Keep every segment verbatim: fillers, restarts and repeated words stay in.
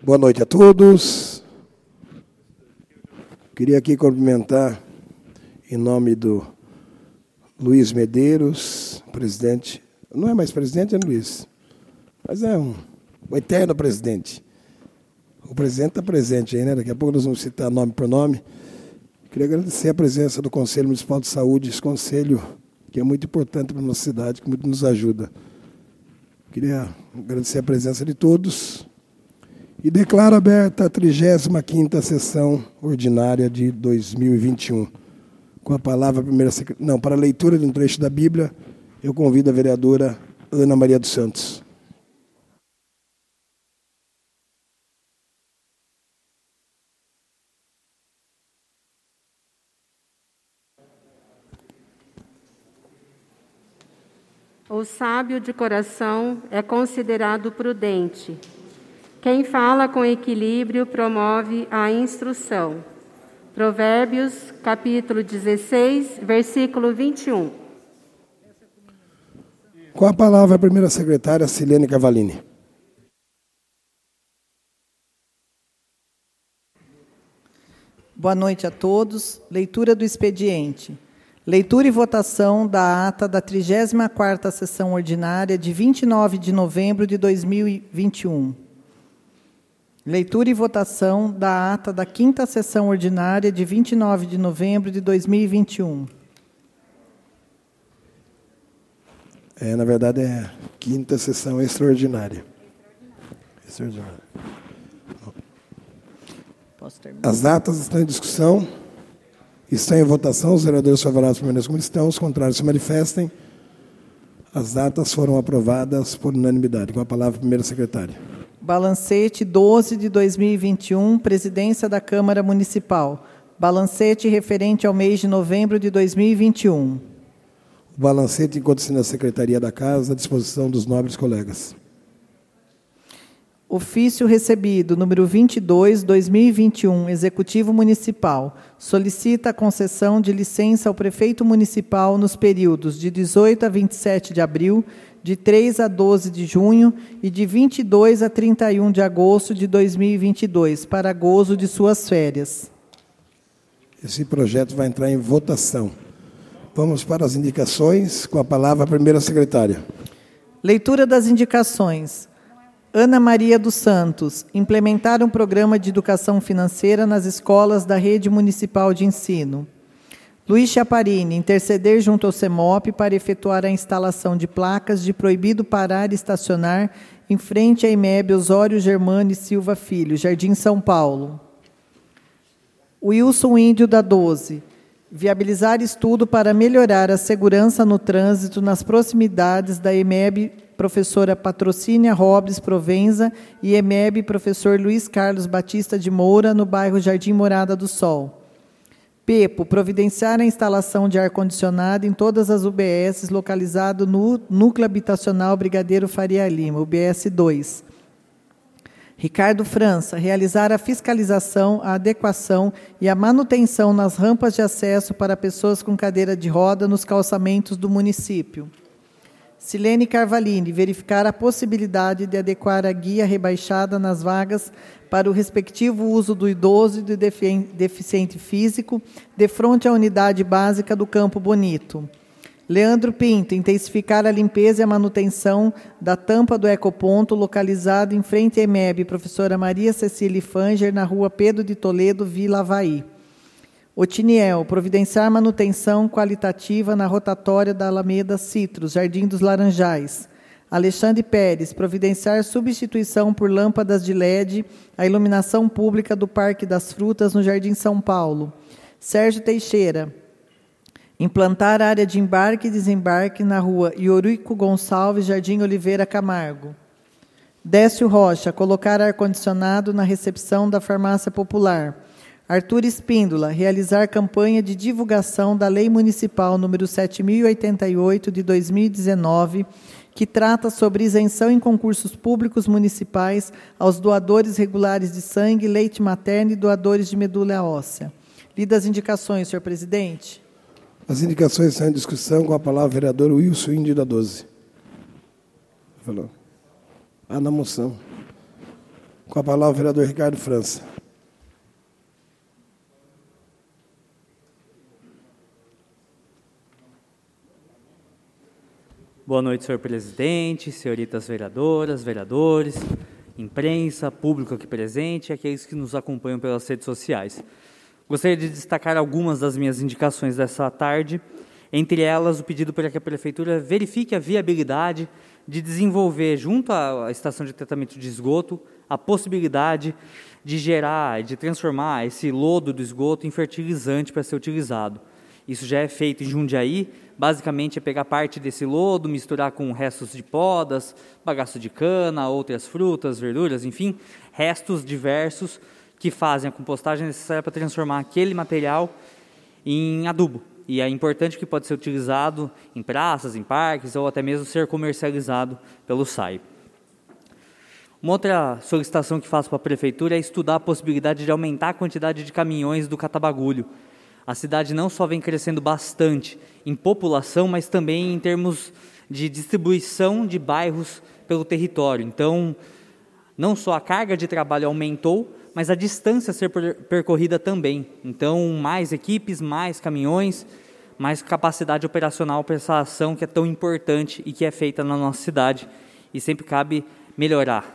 Boa noite a todos. Queria aqui cumprimentar, em nome do Luiz Medeiros, presidente. Não é mais presidente, é Luiz, mas é um, um eterno presidente. O presidente está presente aí, né? Daqui a pouco nós vamos citar nome por nome. Queria agradecer a presença do Conselho Municipal de Saúde, esse conselho que é muito importante para a nossa cidade, que muito nos ajuda. Queria agradecer a presença de todos. E declaro aberta a trigésima quinta sessão ordinária de dois mil e vinte e um. Com a palavra, a primeira secretária. Não, para a leitura de um trecho da Bíblia, eu convido a vereadora Ana Maria dos Santos. O sábio de coração é considerado prudente. Quem fala com equilíbrio promove a instrução. Provérbios, capítulo dezesseis, versículo vinte e um. Com a palavra, a primeira secretária, Silene Cavalini. Boa noite a todos. Leitura do expediente. Leitura e votação da ata da trigésima quarta sessão ordinária de vinte e nove de novembro de dois mil e vinte e um. Leitura e votação da ata da quinta sessão ordinária de vinte e nove de novembro de dois mil e vinte e um. É, na verdade, é a quinta sessão extraordinária. Extraordinária. Posso terminar? As atas estão em discussão, estão em votação. Os vereadores favoráveis permaneçam como estão, os contrários se manifestem. As atas foram aprovadas por unanimidade. Com a palavra, a primeira secretária. Balancete doze de dois mil e vinte e um, Presidência da Câmara Municipal. Balancete referente ao mês de novembro de dois mil e vinte e um. O balancete encontra-se na Secretaria da Casa, à disposição dos nobres colegas. Ofício recebido, número vinte e dois, dois mil e vinte e um, Executivo Municipal. Solicita a concessão de licença ao Prefeito Municipal nos períodos de dezoito a vinte e sete de abril, de três a doze de junho e de vinte e dois a trinta e um de agosto de dois mil e vinte e dois, para gozo de suas férias. Esse projeto vai entrar em votação. Vamos para as indicações. Com a palavra, a primeira secretária. Leitura das indicações. Ana Maria dos Santos, implementar um programa de educação financeira nas escolas da Rede Municipal de Ensino. Luiz Chaparini, interceder junto ao CEMOP para efetuar a instalação de placas de proibido parar e estacionar em frente à I M E B Osório Germano e Silva Filho, Jardim São Paulo. Wilson Índio da doze, viabilizar estudo para melhorar a segurança no trânsito nas proximidades da I M E B Professora Patrocínia Robles Provenza e I M E B Professor Luiz Carlos Batista de Moura, no bairro Jardim Morada do Sol. Pepo, providenciar a instalação de ar-condicionado em todas as U B S localizado no Núcleo Habitacional Brigadeiro Faria Lima, U B S dois. Ricardo França, realizar a fiscalização, a adequação e a manutenção nas rampas de acesso para pessoas com cadeira de roda nos calçamentos do município. Silene Carvalini, verificar a possibilidade de adequar a guia rebaixada nas vagas para o respectivo uso do idoso e do deficiente físico, de frente à unidade básica do Campo Bonito. Leandro Pinto, intensificar a limpeza e a manutenção da tampa do ecoponto localizado em frente à E M E B Professora Maria Cecília Fanger, na rua Pedro de Toledo, Vila Havaí. Otiniel, providenciar manutenção qualitativa na rotatória da Alameda Citrus, Jardim dos Laranjais. Alexandre Pérez, providenciar substituição por lâmpadas de L E D à iluminação pública do Parque das Frutas, no Jardim São Paulo. Sérgio Teixeira, implantar área de embarque e desembarque na rua Iorico Gonçalves, Jardim Oliveira Camargo. Décio Rocha, colocar ar-condicionado na recepção da Farmácia Popular. Arthur Espíndola, realizar campanha de divulgação da Lei Municipal número sete mil e oitenta e oito, de dois mil e dezenove, que trata sobre isenção em concursos públicos municipais aos doadores regulares de sangue, leite materno e doadores de medula óssea. Lidas as indicações, senhor presidente. As indicações estão em discussão. Com a palavra, o vereador Wilson Índio da doze. Falou. Ah, na moção. Com a palavra, o vereador Ricardo França. Boa noite, senhor presidente, senhoritas vereadoras, vereadores, imprensa, público aqui presente e aqueles que nos acompanham pelas redes sociais. Gostaria de destacar algumas das minhas indicações dessa tarde, entre elas o pedido para que a Prefeitura verifique a viabilidade de desenvolver, junto à estação de tratamento de esgoto, a possibilidade de gerar, de transformar esse lodo do esgoto em fertilizante para ser utilizado. Isso já é feito em Jundiaí, basicamente é pegar parte desse lodo, misturar com restos de podas, bagaço de cana, outras frutas, verduras, enfim, restos diversos que fazem a compostagem necessária para transformar aquele material em adubo. E é importante que pode ser utilizado em praças, em parques, ou até mesmo ser comercializado pelo S A I. Uma outra solicitação que faço para a Prefeitura é estudar a possibilidade de aumentar a quantidade de caminhões do Catabagulho. A cidade não só vem crescendo bastante em população, mas também em termos de distribuição de bairros pelo território. Então, não só a carga de trabalho aumentou, mas a distância a ser percorrida também. Então, mais equipes, mais caminhões, mais capacidade operacional para essa ação que é tão importante e que é feita na nossa cidade e sempre cabe melhorar.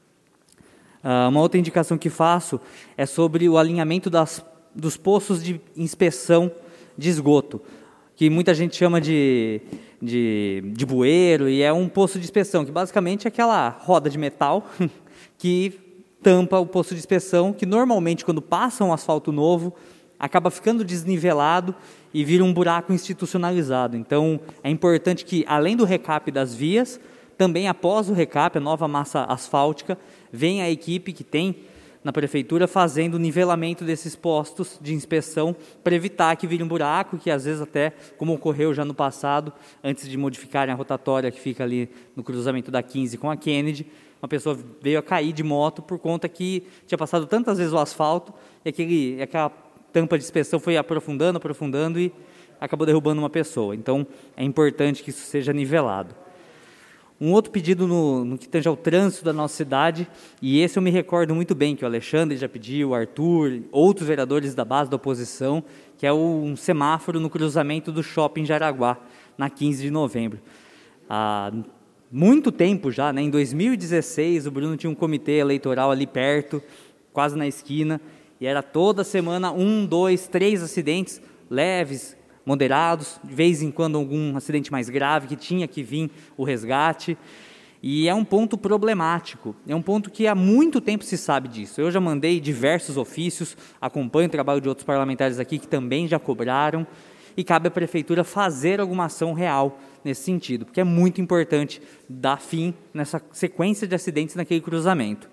Uh, uma outra indicação que faço é sobre o alinhamento das dos poços de inspeção de esgoto, que muita gente chama de, de, de bueiro, e é um poço de inspeção, que basicamente é aquela roda de metal que tampa o poço de inspeção, que normalmente, quando passa um asfalto novo, acaba ficando desnivelado e vira um buraco institucionalizado. Então, é importante que, além do recap das vias, também após o recap, a nova massa asfáltica, venha a equipe que tem na Prefeitura fazendo o nivelamento desses postos de inspeção para evitar que vire um buraco, que às vezes até, como ocorreu já no passado, antes de modificarem a rotatória que fica ali no cruzamento da quinze com a Kennedy, uma pessoa veio a cair de moto por conta que tinha passado tantas vezes o asfalto e aquele, aquela tampa de inspeção foi aprofundando, aprofundando e acabou derrubando uma pessoa. Então, é importante que isso seja nivelado. Um outro pedido no, no que tange ao trânsito da nossa cidade, e esse eu me recordo muito bem, que o Alexandre já pediu, o Arthur, outros vereadores da base da oposição, que é um semáforo no cruzamento do Shopping Jaraguá, na quinze de novembro. Há muito tempo já, né, em dois mil e dezesseis, o Bruno tinha um comitê eleitoral ali perto, quase na esquina, e era toda semana um, dois, três acidentes leves, moderados, de vez em quando algum acidente mais grave, que tinha que vir o resgate, e é um ponto problemático, é um ponto que há muito tempo se sabe disso. Eu já mandei diversos ofícios, acompanho o trabalho de outros parlamentares aqui que também já cobraram, e cabe à Prefeitura fazer alguma ação real nesse sentido, porque é muito importante dar fim nessa sequência de acidentes naquele cruzamento.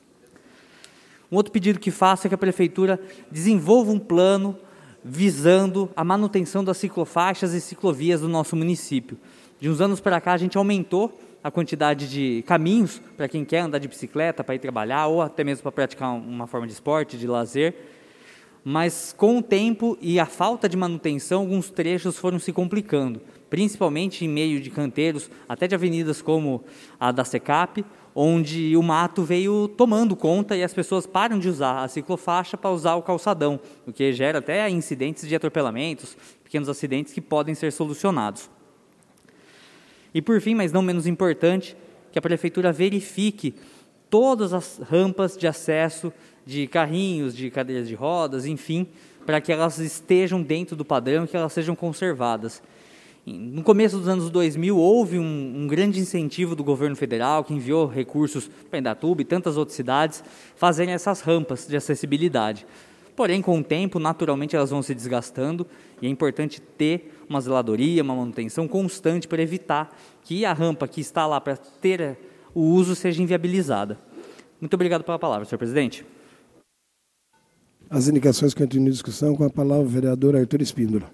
Um outro pedido que faço é que a Prefeitura desenvolva um plano visando a manutenção das ciclofaixas e ciclovias do nosso município. De uns anos para cá, a gente aumentou a quantidade de caminhos para quem quer andar de bicicleta, para ir trabalhar, ou até mesmo para praticar uma forma de esporte, de lazer, mas com o tempo e a falta de manutenção, alguns trechos foram se complicando, principalmente em meio de canteiros, até de avenidas como a da SECAP, onde o mato veio tomando conta e as pessoas param de usar a ciclofaixa para usar o calçadão, o que gera até incidentes de atropelamentos, pequenos acidentes que podem ser solucionados. E por fim, mas não menos importante, que a Prefeitura verifique todas as rampas de acesso de carrinhos, de cadeiras de rodas, enfim, para que elas estejam dentro do padrão e que elas sejam conservadas. No começo dos anos dois mil, houve um, um grande incentivo do governo federal, que enviou recursos para Indatuba e tantas outras cidades, fazerem essas rampas de acessibilidade. Porém, com o tempo, naturalmente, elas vão se desgastando e é importante ter uma zeladoria, uma manutenção constante para evitar que a rampa que está lá para ter o uso seja inviabilizada. Muito obrigado pela palavra, senhor presidente. As indicações continuam em discussão, com a palavra o vereador Arthur Espíndola.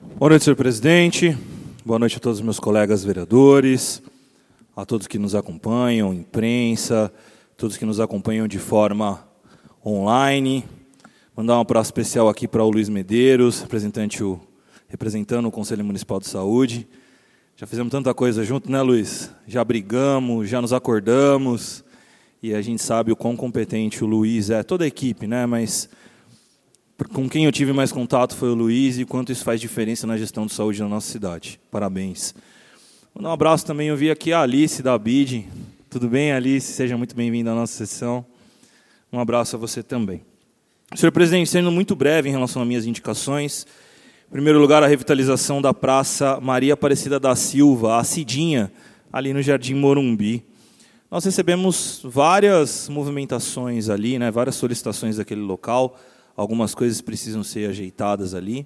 Boa noite, senhor presidente. Boa noite a todos os meus colegas vereadores, a todos que nos acompanham, imprensa, todos que nos acompanham de forma online. Mandar um abraço especial aqui para o Luiz Medeiros, representante, o, representando o Conselho Municipal de Saúde. Já fizemos tanta coisa junto, né, Luiz? Já brigamos, já nos acordamos, e a gente sabe o quão competente o Luiz é, toda a equipe, né? Mas com quem eu tive mais contato foi o Luiz, e quanto isso faz diferença na gestão de saúde na nossa cidade. Parabéns. Mandar um abraço também, eu vi aqui a Alice da B I D. Tudo bem, Alice? Seja muito bem-vinda à nossa sessão. Um abraço a você também. Senhor presidente, sendo muito breve em relação às minhas indicações, em primeiro lugar, a revitalização da Praça Maria Aparecida da Silva, a Cidinha, ali no Jardim Morumbi. Nós recebemos várias movimentações ali, né, várias solicitações daquele local, algumas coisas precisam ser ajeitadas ali.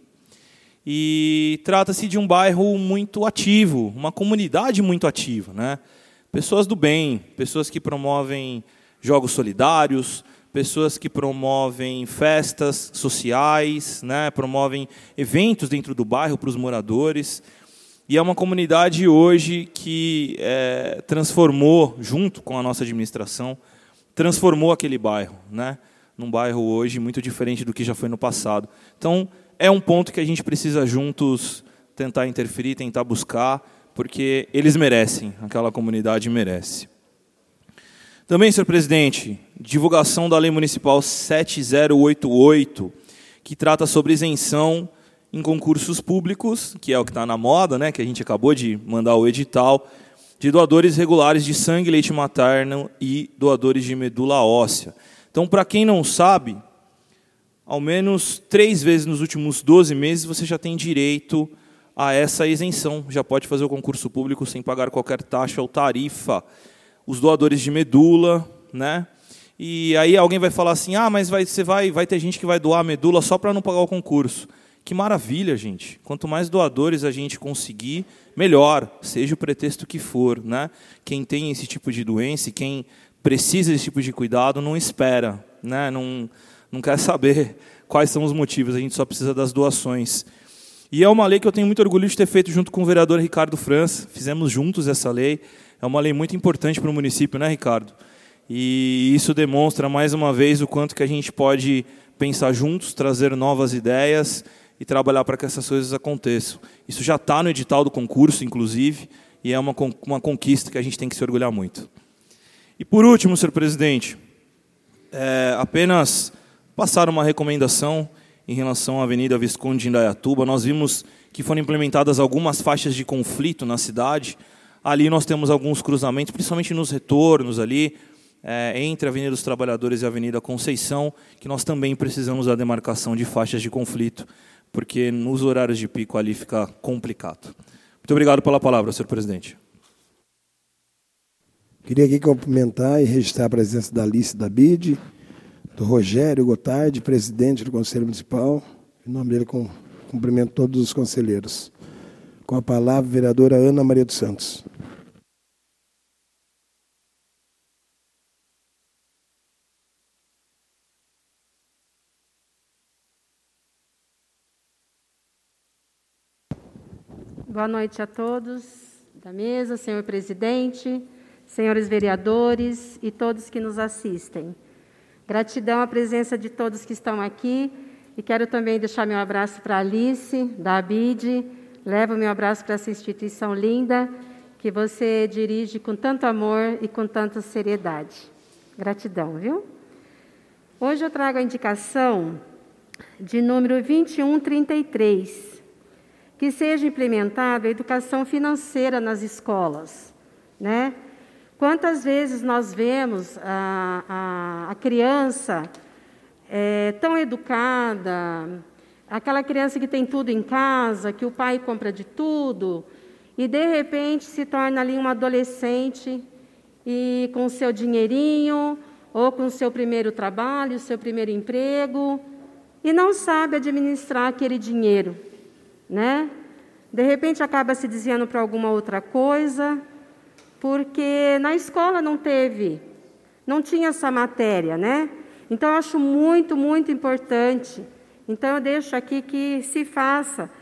E trata-se de um bairro muito ativo, uma comunidade muito ativa, né? Pessoas do bem, pessoas que promovem jogos solidários, pessoas que promovem festas sociais, né, promovem eventos dentro do bairro para os moradores. E é uma comunidade hoje que é, transformou, junto com a nossa administração, transformou aquele bairro, né, num bairro hoje muito diferente do que já foi no passado. Então, é um ponto que a gente precisa juntos tentar interferir, tentar buscar, porque eles merecem, aquela comunidade merece. Também, senhor presidente, divulgação da Lei Municipal sete mil oitenta e oito, que trata sobre isenção em concursos públicos, que é o que está na moda, né, que a gente acabou de mandar o edital, de doadores regulares de sangue, leite materno e doadores de medula óssea. Então, para quem não sabe, ao menos três vezes nos últimos doze meses você já tem direito a essa isenção, já pode fazer o concurso público sem pagar qualquer taxa ou tarifa. Os doadores de medula, né? E aí alguém vai falar assim, ah, mas vai, você vai, vai ter gente que vai doar a medula só para não pagar o concurso. Que maravilha, gente. Quanto mais doadores a gente conseguir, melhor, seja o pretexto que for, né? Quem tem esse tipo de doença, quem precisa desse tipo de cuidado, não espera, né? Não, não quer saber quais são os motivos, a gente só precisa das doações. E é uma lei que eu tenho muito orgulho de ter feito junto com o vereador Ricardo França, fizemos juntos essa lei. É uma lei muito importante para o município, né, Ricardo? E isso demonstra, mais uma vez, o quanto que a gente pode pensar juntos, trazer novas ideias e trabalhar para que essas coisas aconteçam. Isso já está no edital do concurso, inclusive, e é uma, uma conquista que a gente tem que se orgulhar muito. E, por último, senhor presidente, é, apenas passar uma recomendação em relação à Avenida Visconde de Indaiatuba. Nós vimos que foram implementadas algumas faixas de conflito na cidade. Ali nós temos alguns cruzamentos, principalmente nos retornos ali, é, entre a Avenida dos Trabalhadores e a Avenida Conceição, que nós também precisamos da demarcação de faixas de conflito, porque nos horários de pico ali fica complicado. Muito obrigado pela palavra, senhor presidente. Queria aqui cumprimentar e registrar a presença da Alice da B I D, do Rogério Gotardi, presidente do Conselho Municipal. Em nome dele, cumprimento todos os conselheiros. Com a palavra, a vereadora Ana Maria dos Santos. Boa noite a todos da mesa, senhor presidente, senhores vereadores e todos que nos assistem. Gratidão à presença de todos que estão aqui e quero também deixar meu abraço para a Alice, da A B I D. Levo meu abraço para essa instituição linda que você dirige com tanto amor e com tanta seriedade. Gratidão, viu? Hoje eu trago a indicação de número vinte e um trinta e três, que seja implementada a educação financeira nas escolas, né? Quantas vezes nós vemos a, a, a criança é, tão educada, aquela criança que tem tudo em casa, que o pai compra de tudo, e de repente se torna ali um adolescente e com o seu dinheirinho, ou com o seu primeiro trabalho, o seu primeiro emprego, e não sabe administrar aquele dinheiro, né? De repente acaba se desviando para alguma outra coisa, porque na escola não teve, não tinha essa matéria, né? Então, eu acho muito, muito importante. Então, eu deixo aqui que se faça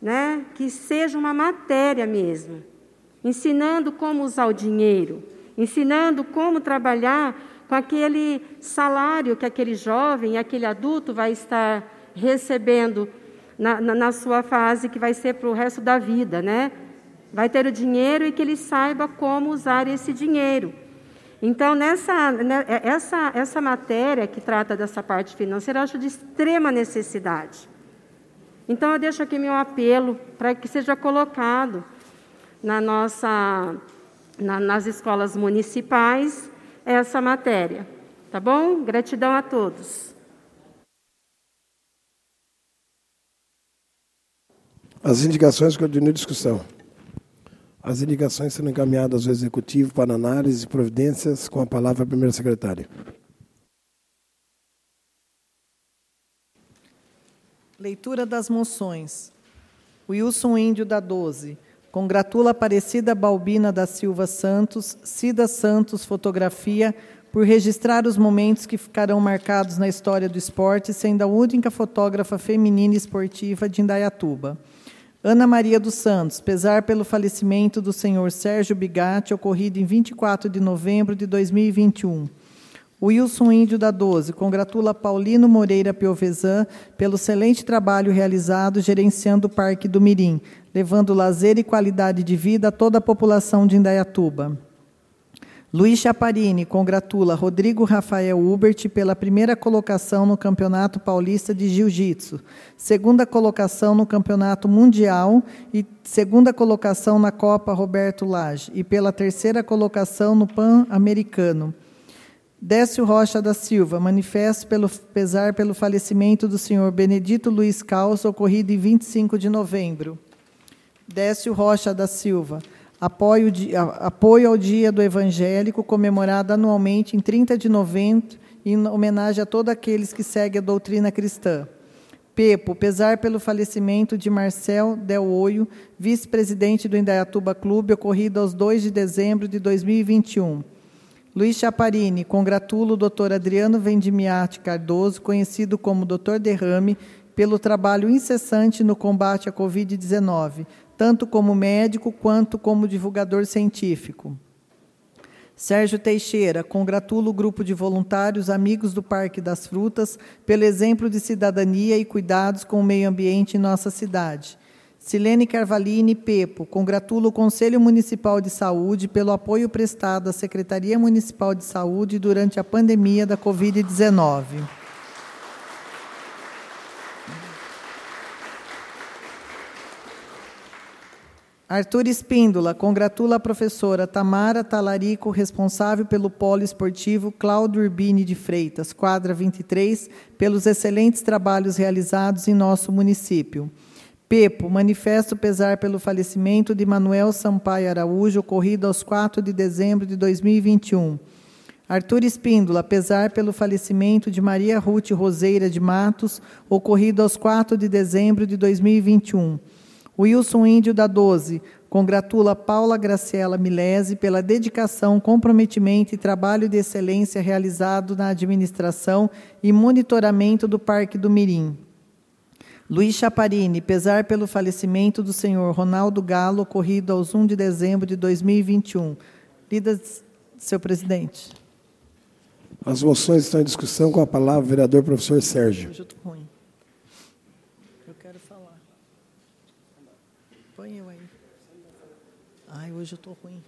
né, que seja uma matéria mesmo, ensinando como usar o dinheiro, ensinando como trabalhar com aquele salário que aquele jovem, aquele adulto vai estar recebendo na, na, na sua fase, que vai ser para o resto da vida, né? Vai ter o dinheiro e que ele saiba como usar esse dinheiro. Então, nessa, né, essa, essa matéria que trata dessa parte financeira, eu acho de extrema necessidade. Então, eu deixo aqui meu apelo para que seja colocado na nossa, na, nas escolas municipais essa matéria. Tá bom? Gratidão a todos. As indicações continuam em discussão. As indicações serão encaminhadas ao Executivo para análise e providências. Com a palavra a primeira secretária. Leitura das moções. Wilson Índio da doze. Congratula Aparecida Balbina da Silva Santos, Cida Santos Fotografia, por registrar os momentos que ficarão marcados na história do esporte, sendo a única fotógrafa feminina esportiva de Indaiatuba. Ana Maria dos Santos, pesar pelo falecimento do senhor Sérgio Bigatti, ocorrido em vinte e quatro de novembro de dois mil e vinte e um. Wilson Índio da doze, congratula Paulino Moreira Piovesan pelo excelente trabalho realizado gerenciando o Parque do Mirim, levando lazer e qualidade de vida a toda a população de Indaiatuba. Luiz Chaparini congratula Rodrigo Rafael Hubert pela primeira colocação no Campeonato Paulista de Jiu-Jitsu, segunda colocação no Campeonato Mundial e segunda colocação na Copa Roberto Lage, e pela terceira colocação no Pan-Americano. Décio Rocha da Silva, manifesto pelo pesar pelo falecimento do senhor Benedito Luiz Calço, ocorrido em vinte e cinco de novembro. Décio Rocha da Silva, apoio, apoio ao Dia do Evangélico, comemorado anualmente em trinta de novembro, em homenagem a todos aqueles que seguem a doutrina cristã. Pepo, pesar pelo falecimento de Marcel Del Oio, vice-presidente do Indaiatuba Clube, ocorrido aos dois de dezembro de dois mil e vinte e um. Luiz Chaparini, congratulo o doutor Adriano Vendimiati Cardoso, conhecido como doutor Derrame, pelo trabalho incessante no combate à covid dezenove, tanto como médico quanto como divulgador científico. Sérgio Teixeira, congratulo o grupo de voluntários Amigos do Parque das Frutas pelo exemplo de cidadania e cuidados com o meio ambiente em nossa cidade. Silene Carvalini Pepo, congratulo o Conselho Municipal de Saúde pelo apoio prestado à Secretaria Municipal de Saúde durante a pandemia da covid dezenove. Arthur Espíndola, congratula a professora Tamara Talarico, responsável pelo polo esportivo Cláudio Urbini de Freitas, quadra vinte e três, pelos excelentes trabalhos realizados em nosso município. Pepo, manifesto pesar pelo falecimento de Manuel Sampaio Araújo, ocorrido aos quatro de dezembro de dois mil e vinte e um. Arthur Espíndola, pesar pelo falecimento de Maria Ruth Roseira de Matos, ocorrido aos quatro de dezembro de dois mil e vinte e um. Wilson Índio da doze, congratula Paula Graciela Milese pela dedicação, comprometimento e trabalho de excelência realizado na administração e monitoramento do Parque do Mirim. Luiz Chaparini, pesar pelo falecimento do senhor Ronaldo Galo, ocorrido aos um de dezembro de dois mil e vinte e um. Lida, senhor presidente. As moções estão em discussão. Com a palavra o vereador professor Sérgio. Hoje eu estou ruim. Eu quero falar. Põe eu aí. Ai, hoje eu estou ruim.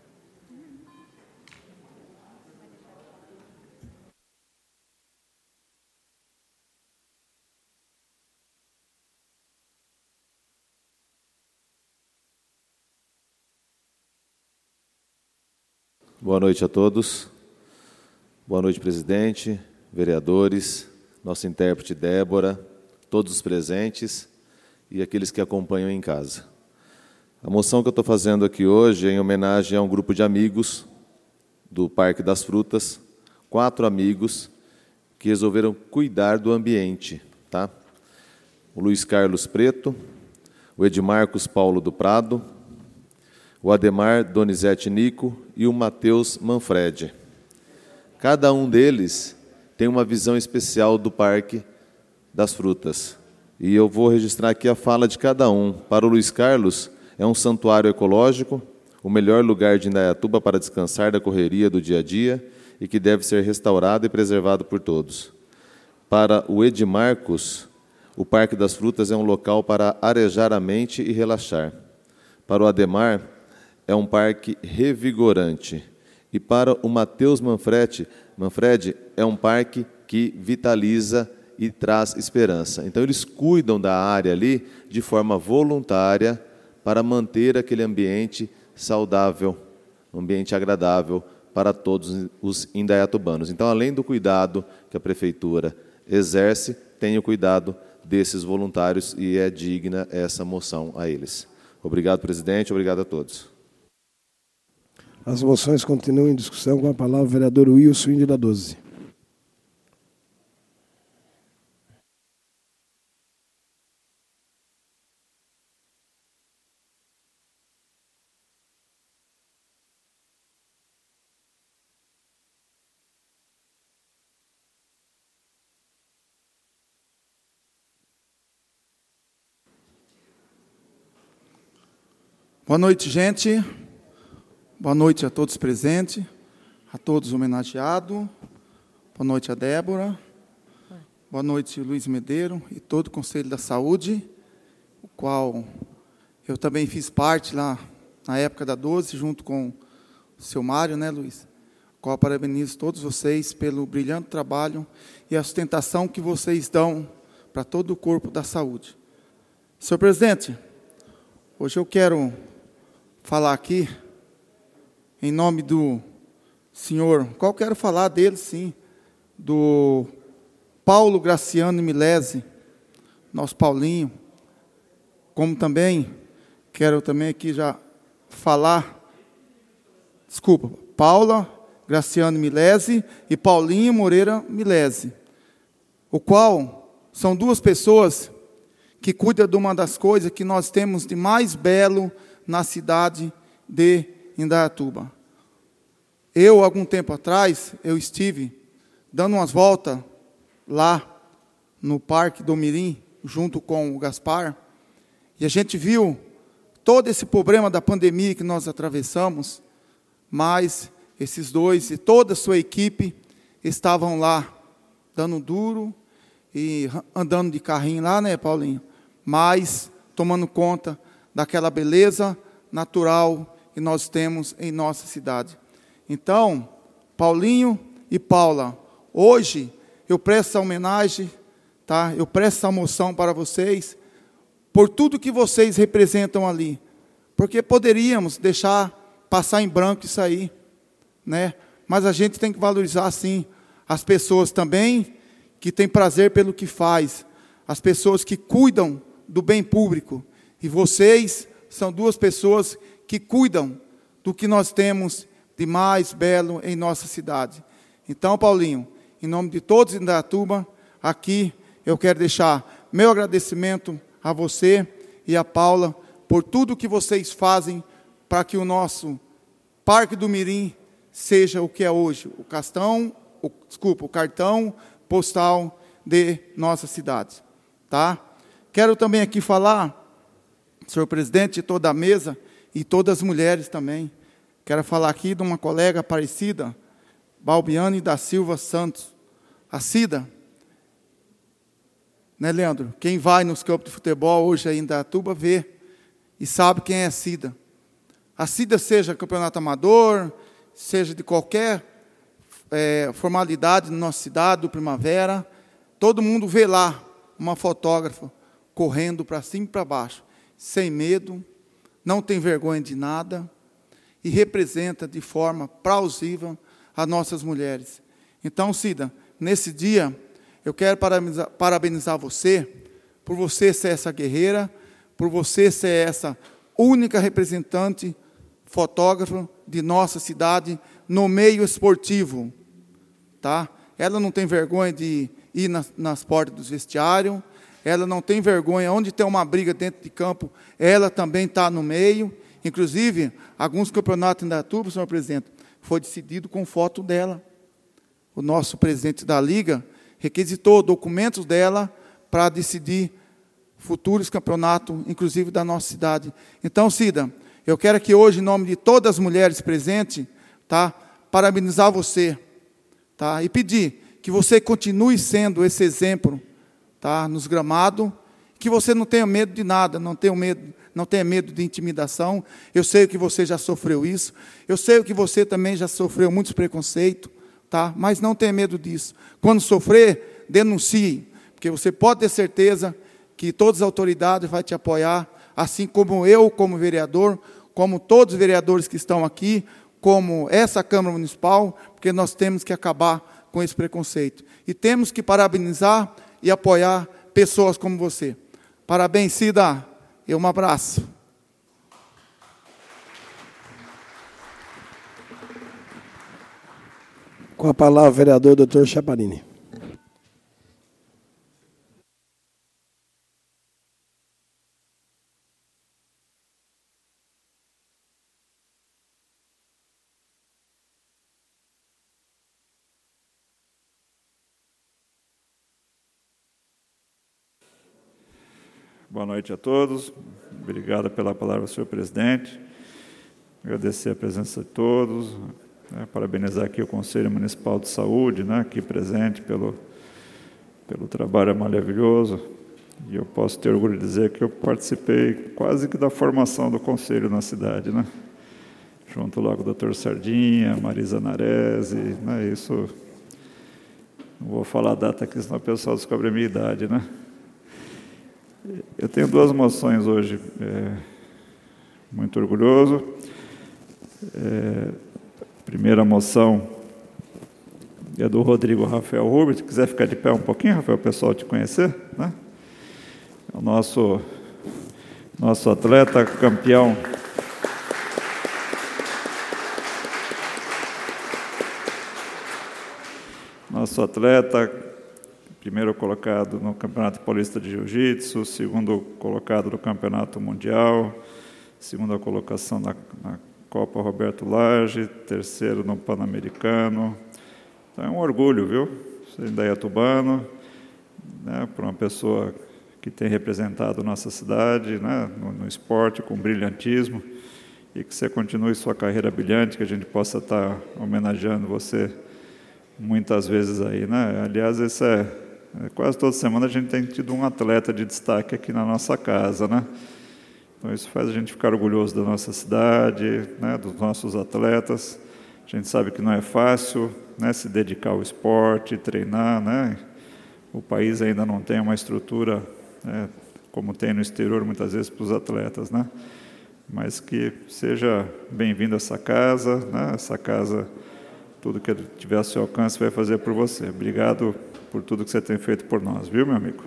Boa noite a todos. Boa noite, presidente, vereadores, nossa intérprete Débora, todos os presentes e aqueles que acompanham em casa. A moção que eu estou fazendo aqui hoje é em homenagem a um grupo de amigos do Parque das Frutas, quatro amigos que resolveram cuidar do ambiente, tá? O Luiz Carlos Preto, o Edmarcos Paulo do Prado, o Ademar Donizete Nico e o Matheus Manfredi. Cada um deles tem uma visão especial do Parque das Frutas. E eu vou registrar aqui a fala de cada um. Para o Luiz Carlos, é um santuário ecológico, o melhor lugar de Indaiatuba para descansar da correria do dia a dia e que deve ser restaurado e preservado por todos. Para o Edmarcos, o Parque das Frutas é um local para arejar a mente e relaxar. Para o Ademar, é um parque revigorante. E para o Matheus Manfredi, Manfredi, é um parque que vitaliza e traz esperança. Então, eles cuidam da área ali de forma voluntária para manter aquele ambiente saudável, um ambiente agradável para todos os indaiatubanos. Então, além do cuidado que a Prefeitura exerce, tem o cuidado desses voluntários e é digna essa moção a eles. Obrigado, presidente. Obrigado a todos. As moções continuam em discussão. Com a palavra o vereador Wilson, Índio da doze. Boa noite, gente. Boa noite a todos presentes, a todos homenageados. Boa noite a Débora. Boa noite, Luiz Medeiros e todo o Conselho da Saúde, o qual eu também fiz parte lá na época da doze, junto com o seu Mário, né, Luiz? O qual parabenizo todos vocês pelo brilhante trabalho e a sustentação que vocês dão para todo o corpo da saúde. Senhor presidente, hoje eu quero falar aqui, em nome do senhor, qual quero falar dele, sim, do Paulo Graciano Milese, nosso Paulinho, como também, quero também aqui já falar, desculpa, Paula Graciano Milese e Paulinho Moreira Milese, o qual são duas pessoas que cuidam de uma das coisas que nós temos de mais belo na cidade de Indaiatuba. Eu, algum tempo atrás, eu estive dando umas voltas lá no Parque do Mirim, junto com o Gaspar, e a gente viu todo esse problema da pandemia que nós atravessamos, mas esses dois e toda a sua equipe estavam lá, dando duro e andando de carrinho lá, né, Paulinho? Mas tomando conta daquela beleza natural que nós temos em nossa cidade. Então, Paulinho e Paula, hoje eu presto essa homenagem, tá? Eu presto essa moção para vocês, por tudo que vocês representam ali, porque poderíamos deixar passar em branco isso aí, né? Mas a gente tem que valorizar, sim, as pessoas também que têm prazer pelo que faz, as pessoas que cuidam do bem público, e vocês são duas pessoas que cuidam do que nós temos de mais belo em nossa cidade. Então, Paulinho, em nome de todos em Indaiatuba, aqui eu quero deixar meu agradecimento a você e a Paula por tudo que vocês fazem para que o nosso Parque do Mirim seja o que é hoje, o castão, o, desculpa, o cartão postal de nossa cidade. Tá? Quero também aqui falar, senhor presidente, de toda a mesa e todas as mulheres também. Quero falar aqui de uma colega Aparecida, Balbiane da Silva Santos. A Cida, né, Leandro? Quem vai nos campos de futebol hoje aí em Indaiatuba vê e sabe quem é a Cida. A Cida, seja campeonato amador, seja de qualquer é, formalidade na nossa cidade, do Primavera, todo mundo vê lá uma fotógrafa correndo para cima e para baixo, sem medo, não tem vergonha de nada e representa de forma plausível as nossas mulheres. Então, Cida, nesse dia, eu quero parabenizar, parabenizar você por você ser essa guerreira, por você ser essa única representante fotógrafa de nossa cidade no meio esportivo. Tá? Ela não tem vergonha de ir nas, nas portas dos vestiários, ela não tem vergonha, onde tem uma briga dentro de campo, ela também está no meio. Inclusive, alguns campeonatos em Indaiatuba, senhor presidente, foi decidido com foto dela. O nosso presidente da Liga requisitou documentos dela para decidir futuros campeonatos, inclusive da nossa cidade. Então, Cida, eu quero aqui hoje, em nome de todas as mulheres presentes, tá, parabenizar você, tá, e pedir que você continue sendo esse exemplo, tá, nos gramados, que você não tenha medo de nada, não tenha medo, não tenha medo de intimidação. Eu sei que você já sofreu isso, eu sei que você também já sofreu muitos preconceitos, tá, mas não tenha medo disso. Quando sofrer, denuncie, porque você pode ter certeza que todas as autoridades vão te apoiar, assim como eu, como vereador, como todos os vereadores que estão aqui, como essa Câmara Municipal, porque nós temos que acabar com esse preconceito. E temos que parabenizar e apoiar pessoas como você. Parabéns, Cida. E um abraço. Com a palavra, o vereador doutor Chaparini. Boa noite a todos. Obrigado pela palavra, senhor presidente. Agradecer a presença de todos. Né, parabenizar aqui o Conselho Municipal de Saúde, né, aqui presente, pelo, pelo trabalho maravilhoso. E eu posso ter orgulho de dizer que eu participei quase que da formação do Conselho na cidade, né? Junto lá com o doutor Sardinha, Marisa Narese, né? Isso, não vou falar a data aqui, senão o pessoal descobre a minha idade, né? Eu tenho duas moções hoje, é, muito orgulhoso. É, a primeira moção é do Rodrigo Rafael Rubens. Se quiser ficar de pé um pouquinho, Rafael, o pessoal te conhecer, né? É o nosso, nosso atleta campeão. Nosso atleta primeiro colocado no Campeonato Paulista de Jiu-Jitsu, segundo colocado no Campeonato Mundial, segunda colocação na, na Copa Roberto Lage, terceiro no Pan-Americano. Então é um orgulho, viu? Ser indaiatubano, né, para uma pessoa que tem representado nossa cidade, né, no, no esporte, com brilhantismo, e que você continue sua carreira brilhante, que a gente possa estar homenageando você muitas vezes aí, né? Aliás, esse é quase toda semana a gente tem tido um atleta de destaque aqui na nossa casa, né? Então isso faz a gente ficar orgulhoso da nossa cidade, né, dos nossos atletas. A gente sabe que não é fácil, né, se dedicar ao esporte, treinar, né? O país ainda não tem uma estrutura, né, como tem no exterior muitas vezes para os atletas, né? Mas que seja bem-vindo a essa casa, né? Essa casa, tudo que tiver ao seu alcance vai fazer por você. Obrigado por tudo que você tem feito por nós, viu, meu amigo?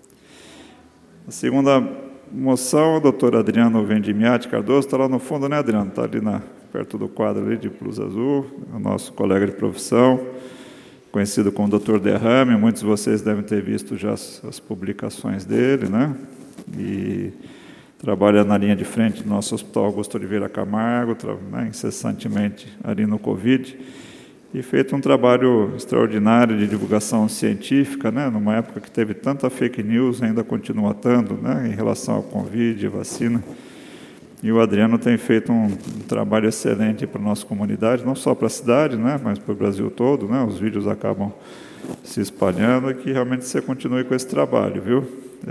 A segunda moção, o doutor Adriano Vendimiati Cardoso, está lá no fundo, né, Adriano? Está ali na, perto do quadro ali de blusa azul, o nosso colega de profissão, conhecido como doutor Derrame. Muitos de vocês devem ter visto já as, as publicações dele, né? E trabalha na linha de frente do nosso Hospital Augusto Oliveira Camargo, né, incessantemente ali no Covid, e feito um trabalho extraordinário de divulgação científica, né, numa época que teve tanta fake news, ainda continua tendo, né, em relação ao Covid, vacina. E o Adriano tem feito um, um trabalho excelente para a nossa comunidade, não só para a cidade, né, mas para o Brasil todo, né, os vídeos acabam se espalhando, e que realmente você continue com esse trabalho, viu?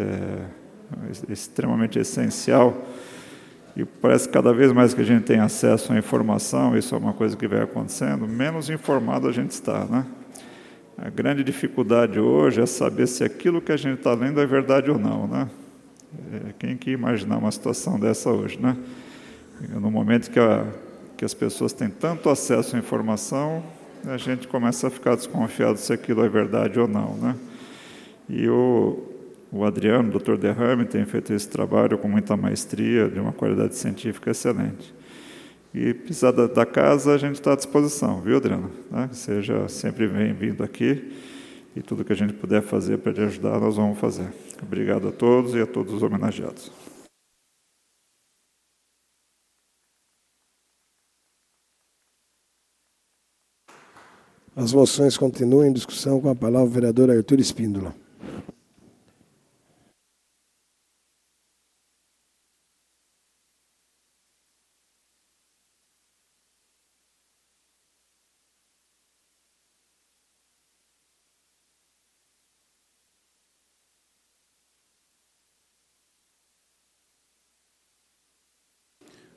É extremamente essencial. E parece que cada vez mais que a gente tem acesso à informação, isso é uma coisa que vai acontecendo, menos informado a gente está, né? A grande dificuldade hoje é saber se aquilo que a gente está lendo é verdade ou não, né? É, quem que ia imaginar uma situação dessa hoje, né? No momento que, a, que as pessoas têm tanto acesso à informação, a gente começa a ficar desconfiado se aquilo é verdade ou não, né? E o O Adriano, o doutor Derrame, tem feito esse trabalho com muita maestria, de uma qualidade científica excelente. E precisar da, da casa, a gente está à disposição, viu, Adriano? Né? Seja sempre bem-vindo aqui, e tudo que a gente puder fazer para te ajudar, nós vamos fazer. Obrigado a todos e a todos os homenageados. As moções continuam em discussão. Com a palavra o vereador Arthur Espíndola.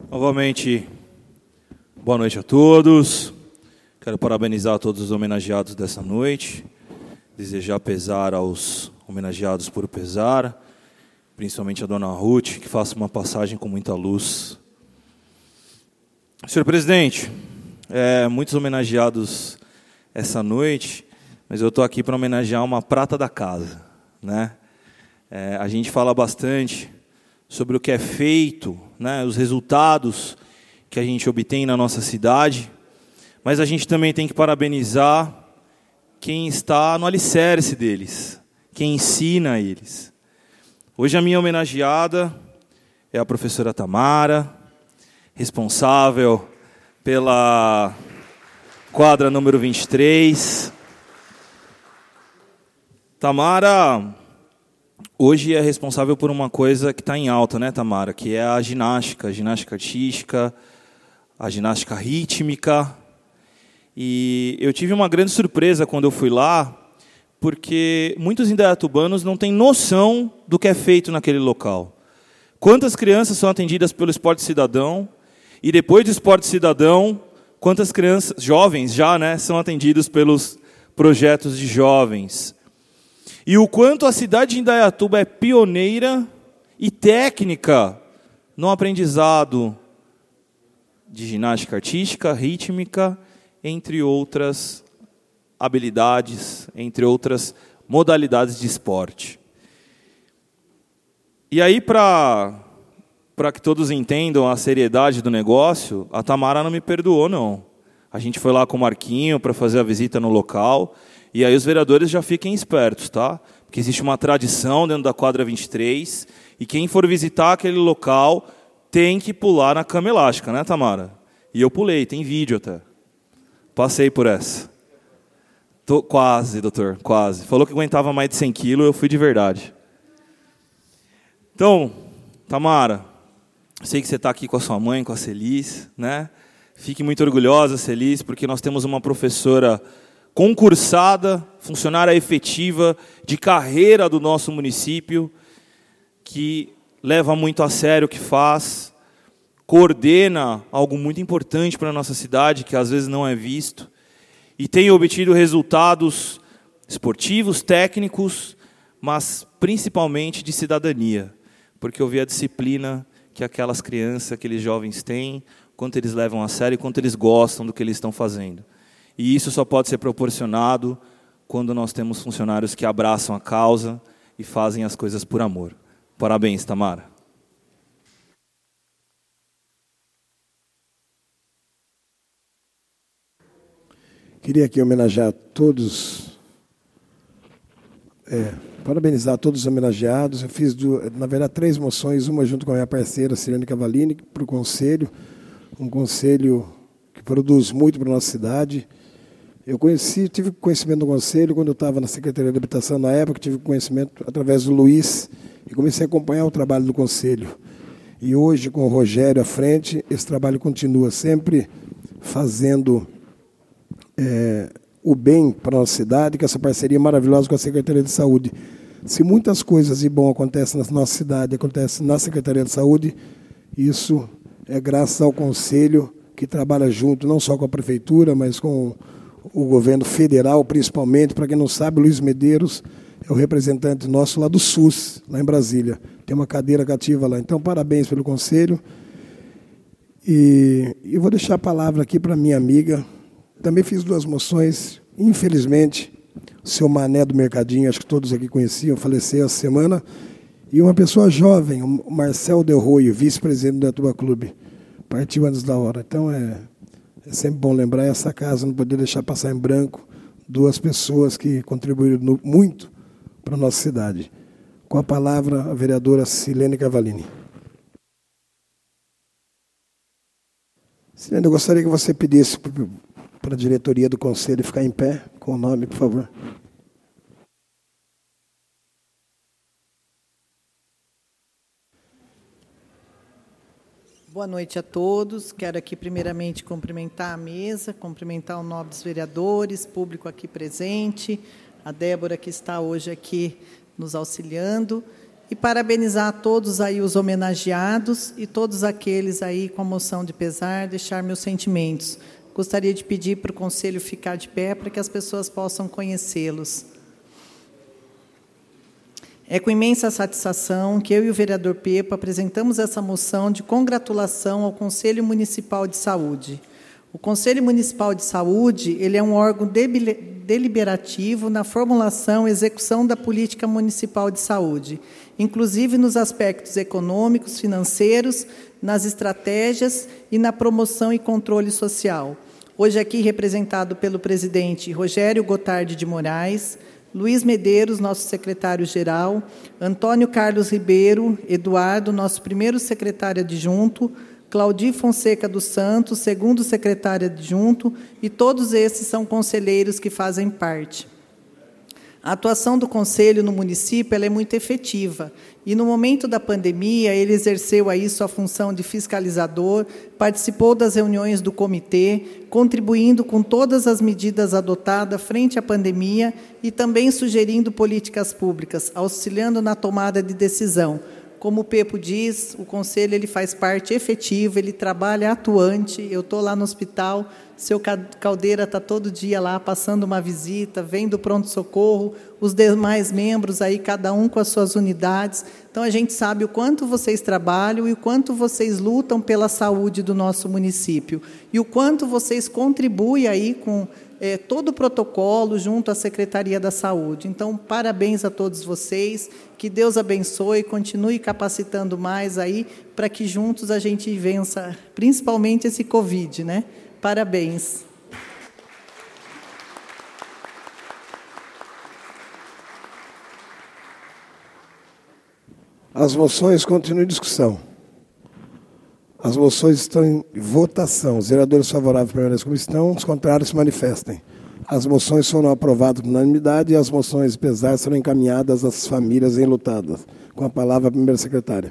Novamente, boa noite a todos. Quero parabenizar todos os homenageados dessa noite, desejar pesar aos homenageados por pesar, principalmente a dona Ruth, que faça uma passagem com muita luz. Senhor presidente, é, muitos homenageados essa noite, mas eu estou aqui para homenagear uma prata da casa, né? É, a gente fala bastante sobre o que é feito, né, os resultados que a gente obtém na nossa cidade, mas a gente também tem que parabenizar quem está no alicerce deles, quem ensina eles. Hoje a minha homenageada é a professora Tamara, responsável pela quadra número vinte e três. Tamara hoje é responsável por uma coisa que está em alta, né, Tamara? Que é a ginástica, a ginástica artística, a ginástica rítmica. E eu tive uma grande surpresa quando eu fui lá, porque muitos indaiatubanos não têm noção do que é feito naquele local. Quantas crianças são atendidas pelo Esporte Cidadão, e depois do Esporte Cidadão, quantas crianças, jovens já, né, são atendidos pelos projetos de jovens. E o quanto a cidade de Indaiatuba é pioneira e técnica no aprendizado de ginástica artística, rítmica, entre outras habilidades, entre outras modalidades de esporte. E aí, para para que todos entendam a seriedade do negócio, a Tamara não me perdoou, não. A gente foi lá com o Marquinho para fazer a visita no local, e aí os vereadores já fiquem espertos, tá? Porque existe uma tradição dentro da quadra vinte e três, e quem for visitar aquele local tem que pular na cama elástica, né, Tamara? E eu pulei, tem vídeo até. Passei por essa. Tô, quase, doutor, quase. Falou que aguentava mais de cem quilos, eu fui de verdade. Então, Tamara, sei que você está aqui com a sua mãe, com a Celis, né? Fique muito orgulhosa, Celis, porque nós temos uma professora concursada, funcionária efetiva, de carreira do nosso município, que leva muito a sério o que faz, coordena algo muito importante para a nossa cidade, que às vezes não é visto, e tem obtido resultados esportivos, técnicos, mas principalmente de cidadania, porque eu vi a disciplina que aquelas crianças, aqueles jovens têm, quanto eles levam a sério e quanto eles gostam do que eles estão fazendo. E isso só pode ser proporcionado quando nós temos funcionários que abraçam a causa e fazem as coisas por amor. Parabéns, Tamara. Queria aqui homenagear todos, é, parabenizar todos os homenageados. Eu fiz, na verdade, três moções, uma junto com a minha parceira, Silene Cavallini, para o Conselho, um conselho que produz muito para a nossa cidade. Eu conheci, tive conhecimento do Conselho quando eu estava na Secretaria de Habitação na época, tive conhecimento através do Luiz, e comecei a acompanhar o trabalho do Conselho. E hoje, com o Rogério à frente, esse trabalho continua sempre fazendo é, o bem para a nossa cidade, com essa parceria maravilhosa com a Secretaria de Saúde. Se muitas coisas de bom acontecem na nossa cidade, acontecem na Secretaria de Saúde, isso é graças ao Conselho, que trabalha junto, não só com a Prefeitura, mas com o governo federal, principalmente. Para quem não sabe, Luiz Medeiros é o representante nosso lá do SUS, lá em Brasília. Tem uma cadeira cativa lá. Então, parabéns pelo Conselho. E eu vou deixar a palavra aqui para minha amiga. Também fiz duas moções. Infelizmente, o seu Mané do Mercadinho, acho que todos aqui conheciam, faleceu essa semana. E uma pessoa jovem, o Marcel Del Roio, vice-presidente do Indaiatuba Clube, partiu antes da hora. Então, é, é sempre bom lembrar essa casa, não poder deixar passar em branco duas pessoas que contribuíram no, muito para a nossa cidade. Com a palavra, a vereadora Silene Cavallini. Silene, eu gostaria que você pedisse para a diretoria do Conselho ficar em pé, com o nome, por favor. Boa noite a todos. Quero aqui, primeiramente, cumprimentar a mesa, cumprimentar os nobres vereadores, público aqui presente, a Débora, que está hoje aqui nos auxiliando, e e parabenizar a todos aí os homenageados e todos aqueles aí com a moção de pesar, deixar meus sentimentos. Gostaria de pedir para o Conselho ficar de pé para que as pessoas possam conhecê-los. É com imensa satisfação que eu e o vereador Pepa apresentamos essa moção de congratulação ao Conselho Municipal de Saúde. O Conselho Municipal de Saúde, ele é um órgão deliberativo na formulação e execução da política municipal de saúde, inclusive nos aspectos econômicos, financeiros, nas estratégias e na promoção e controle social. Hoje aqui representado pelo presidente Rogério Gotardi de Moraes, Luiz Medeiros, nosso secretário-geral, Antônio Carlos Ribeiro, Eduardo, nosso primeiro secretário adjunto, Claudir Fonseca dos Santos, segundo secretário adjunto, e todos esses são conselheiros que fazem parte. A atuação do Conselho no município ela é muito efetiva, e no momento da pandemia ele exerceu aí sua função de fiscalizador, participou das reuniões do comitê, contribuindo com todas as medidas adotadas frente à pandemia e também sugerindo políticas públicas, auxiliando na tomada de decisão. Como o Pepo diz, o Conselho ele faz parte efetiva, ele trabalha atuante. Eu estou lá no hospital, seu Caldeira está todo dia lá, passando uma visita, vem do pronto-socorro, os demais membros, aí, cada um com as suas unidades. Então, a gente sabe o quanto vocês trabalham e o quanto vocês lutam pela saúde do nosso município. E o quanto vocês contribuem aí com é, todo o protocolo junto à Secretaria da Saúde. Então, parabéns a todos vocês, que Deus abençoe, continue capacitando mais aí, para que juntos a gente vença, principalmente esse Covid, né? Parabéns. As moções continuam em discussão. As moções estão em votação. Os vereadores favoráveis permanecem como estão, os contrários se manifestem. As moções foram aprovadas por unanimidade e as moções de pesar serão encaminhadas às famílias enlutadas. Com a palavra, a primeira secretária.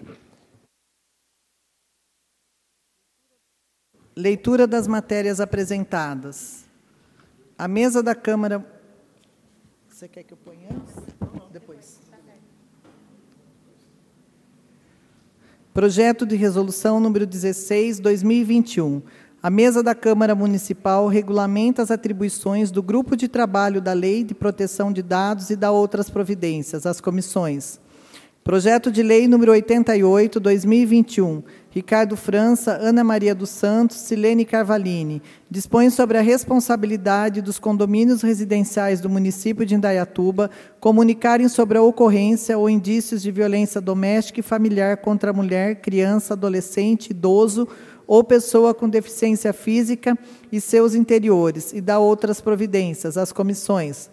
Leitura das matérias apresentadas. A mesa da Câmara... Você quer que eu ponha antes? Depois. Projeto de resolução número dezesseis, dois mil e vinte e um. A mesa da Câmara Municipal regulamenta as atribuições do Grupo de Trabalho da Lei de Proteção de Dados e da outras providências, as comissões. Projeto de lei número oitenta e oito, dois mil e vinte e um. Ricardo França, Ana Maria dos Santos, Silene Carvalini. Dispõe sobre a responsabilidade dos condomínios residenciais do município de Indaiatuba comunicarem sobre a ocorrência ou indícios de violência doméstica e familiar contra a mulher, criança, adolescente, idoso ou pessoa com deficiência física e seus interiores, e da outras providências, as comissões.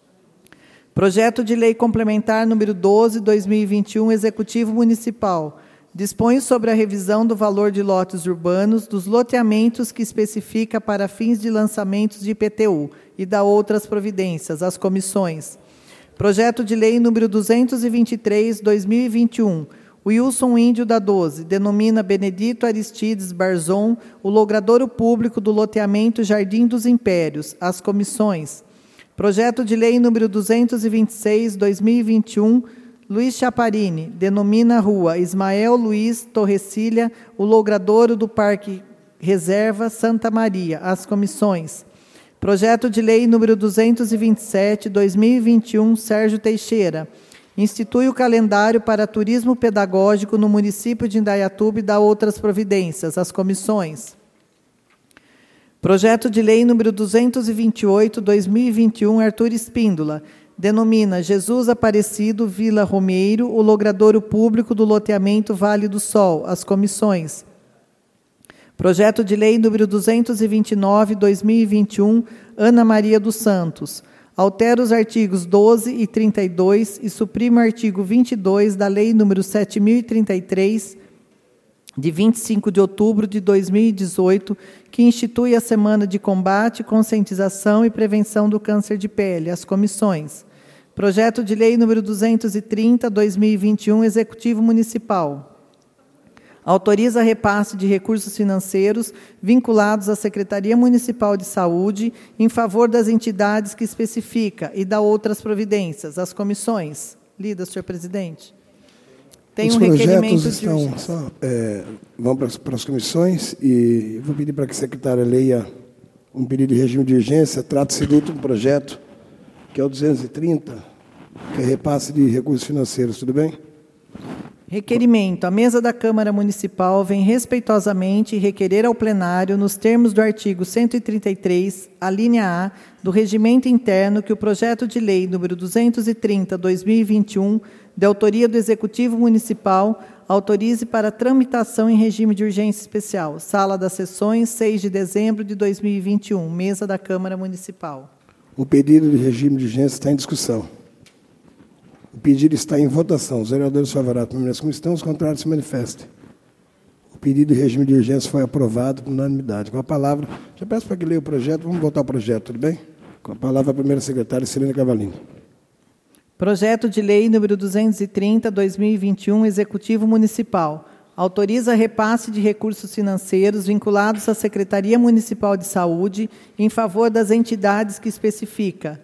Projeto de lei complementar número doze, dois mil e vinte e um, Executivo Municipal. Dispõe sobre a revisão do valor de lotes urbanos, dos loteamentos que especifica para fins de lançamentos de I P T U e da outras providências, as comissões. Projeto de lei número duzentos e vinte e três, dois mil e vinte e um. Wilson Índio da doze, denomina Benedito Aristides Barzon o logradouro público do loteamento Jardim dos Impérios, as comissões. Projeto de lei número duzentos e vinte e seis, dois mil e vinte e um, Luiz Chaparini, denomina a rua Ismael Luiz Torrecilha, o logradouro do Parque Reserva Santa Maria, as comissões. Projeto de lei número duzentos e vinte e sete, dois mil e vinte e um, Sérgio Teixeira. Institui o calendário para turismo pedagógico no município de Indaiatuba e dá outras providências, as comissões. Projeto de lei número duzentos e vinte e oito, dois mil e vinte e um, Arthur Espíndola. Denomina Jesus Aparecido Vila Romeiro, o logradouro público do loteamento Vale do Sol, as comissões. Projeto de lei número duzentos e vinte e nove, dois mil e vinte e um, Ana Maria dos Santos. Altera os artigos doze e trinta e dois e suprime o artigo vinte e dois da lei número sete mil e trinta e três, de vinte e cinco de outubro de dois mil e dezoito, que institui a Semana de Combate, Conscientização e Prevenção do Câncer de Pele, as comissões. Projeto de lei número duzentos e trinta, dois mil e vinte e um, Executivo Municipal. Autoriza repasse de recursos financeiros vinculados à Secretaria Municipal de Saúde em favor das entidades que especifica e dá outras providências, as comissões. Lida, senhor presidente. Tem Os um projetos requerimento de estão, urgência. só, é, vão para as, para as comissões e vou pedir para que a secretária leia um pedido de regime de urgência. Trata-se do último projeto, que é o duzentos e trinta, que é repasse de recursos financeiros. Tudo bem? Requerimento. A mesa da Câmara Municipal vem respeitosamente requerer ao plenário, nos termos do artigo cento e trinta e três, a linha A, do Regimento Interno, que o projeto de lei número duzentos e trinta, dois mil e vinte e um, de autoria do Executivo Municipal, autorize para tramitação em regime de urgência especial. Sala das Sessões, seis de dezembro de dois mil e vinte e um, mesa da Câmara Municipal. O pedido de regime de urgência está em discussão. O pedido está em votação. Os vereadores favoráveis permaneçam como estão, os contrários se manifestem. O pedido de regime de urgência foi aprovado por unanimidade. Com a palavra, já peço para que leia o projeto, vamos votar o projeto, tudo bem? Com a palavra a primeira secretária, Celina Cavalini. Projeto de lei número duzentos e trinta, dois mil e vinte e um, Executivo Municipal. Autoriza repasse de recursos financeiros vinculados à Secretaria Municipal de Saúde em favor das entidades que especifica.